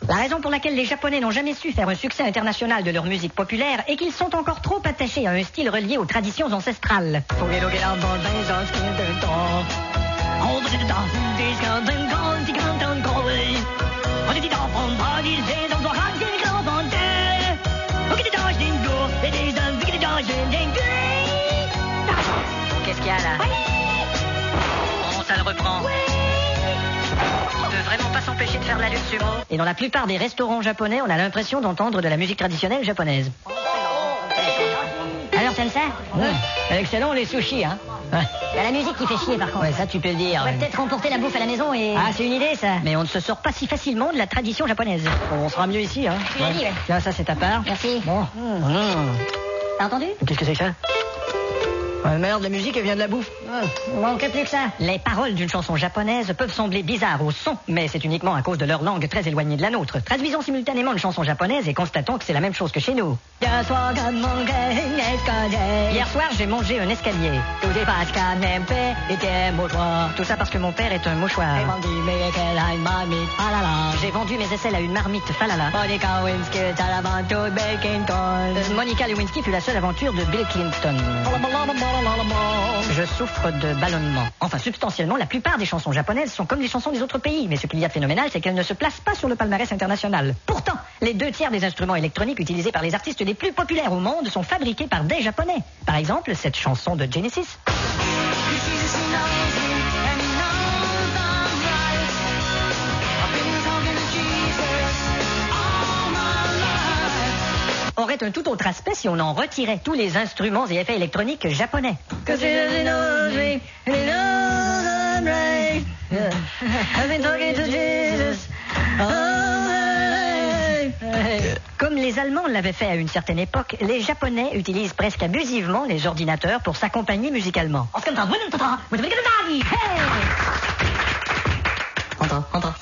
La raison pour laquelle les Japonais n'ont jamais su faire un succès international de leur musique populaire est qu'ils sont encore trop attachés à un style relié aux traditions ancestrales. Qu'est-ce qu'il y a là? Bon, ça le reprend. Il peut vraiment pas s'empêcher de faire la lutte sumo. Et dans la plupart des restaurants japonais, on a l'impression d'entendre de la musique traditionnelle japonaise. Alors, t'aimes ça? Excellent, les sushis, hein. Il y a la musique qui fait chier, par contre. Ouais, ça, tu peux le dire. On va peut-être remporter la bouffe à la maison et... Ah, c'est une idée, ça. Mais on ne se sort pas si facilement de la tradition japonaise. Bon, on sera mieux ici, hein. Tu l'as dit, ouais. Tiens, ça, c'est ta part. Merci. Bon. T'as entendu? Qu'est-ce que c'est que ça? Merde, la musique, elle vient de la bouffe. Il manquait plus que ça. Les paroles d'une chanson japonaise peuvent sembler bizarres au son, mais c'est uniquement à cause de leur langue très éloignée de la nôtre. Traduisons simultanément une chanson japonaise et constatons que c'est la même chose que chez nous. Hier soir, j'ai mangé un escalier. Tout ça parce que mon père est un mouchoir. J'ai vendu mes aisselles à une marmite falala. Monica Lewinsky fut la seule aventure de Bill Clinton. Je souffre de ballonnement. Enfin, substantiellement, la plupart des chansons japonaises sont comme les chansons des autres pays. Mais ce qu'il y a de phénoménal, c'est qu'elles ne se placent pas sur le palmarès international. Pourtant, les 2/3 des instruments électroniques utilisés par les artistes les plus populaires au monde sont fabriqués par des Japonais. Par exemple, cette chanson de Genesis. Aurait un tout autre aspect si on en retirait tous les instruments et effets électroniques japonais. Comme les Allemands l'avaient fait à une certaine époque, les Japonais utilisent presque abusivement les ordinateurs pour s'accompagner musicalement. Entends.